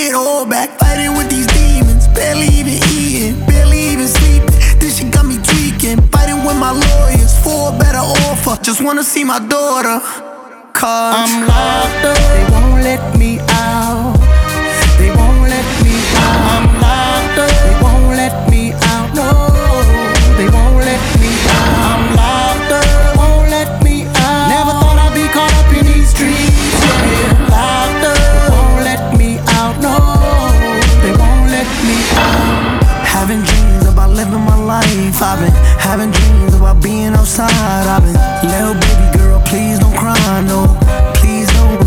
it all back. Fighting with these demons, barely even eating, barely even sleeping. This shit got me tweaking. Fighting with my lawyers for a better offer. Just wanna see my daughter, cause I'm locked up, they won't let me out. They won't let me out. I'm locked up, they won't let me out. No, they won't let me out. I'm locked up, they won't let me out. Never thought I'd be caught up in these streets. Yeah, locked up, they won't let me out. No, they won't let me out. having dreams about living my life. I've been having dreams about being outside. I've been, little baby girl, please don't cry, no. Please don't,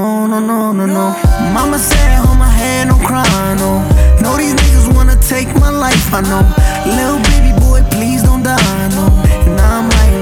no. Mama said, hold my head, don't cry, no. Know these niggas wanna take my life, I know. Little baby boy, please don't die, no. And I'm like,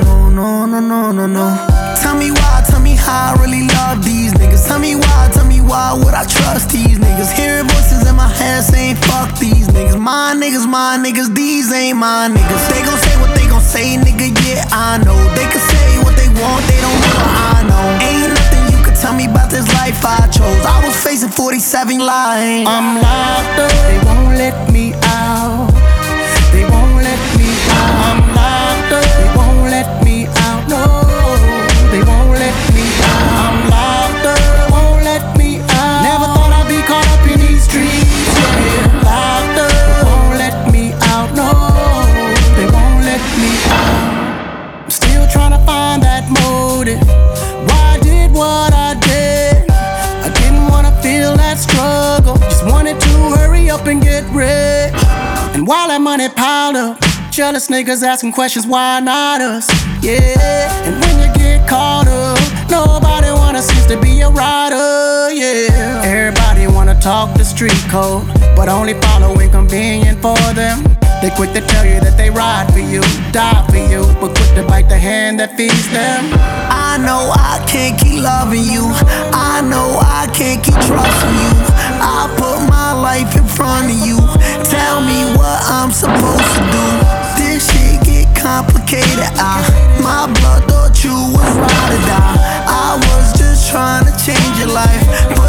no. Tell me why, tell me how I really love these niggas. Tell me why would I trust these niggas? Hearing voices in my head saying fuck these niggas. My niggas, these ain't my niggas. They gon' say what they gon' say, nigga, yeah, I know. They can say what they want, they don't know what I know. Ain't nothing you can tell me about this life I chose. I was facing 47 lines. I'm locked up, they won't let me out. They won't let me out. I'm locked up, they won't let me out. No, they won't let me out. I'm locked up, they won't let me out. Never thought I'd be caught up in these streets. Yeah, locked up, they won't let me out. No, they won't let me out. I'm still trying to find that motive. Why I did what I did? I didn't wanna feel that struggle. Just wanted to hurry up and get rich. And while that money piled up, jealous niggas asking questions, why not us? Yeah, and when you get caught up, nobody wanna seems to be a rider, yeah. Everybody wanna talk the street code, but only follow when convenient for them. They quick to tell you that they ride for you, die for you, but quick to bite the hand that feeds them. I know I can't keep loving you. I know I can't keep trusting you. I put my life in front of you. Tell me what I'm supposed to do. This shit get complicated. My blood thought you was ride or die. I was just trying to change your life.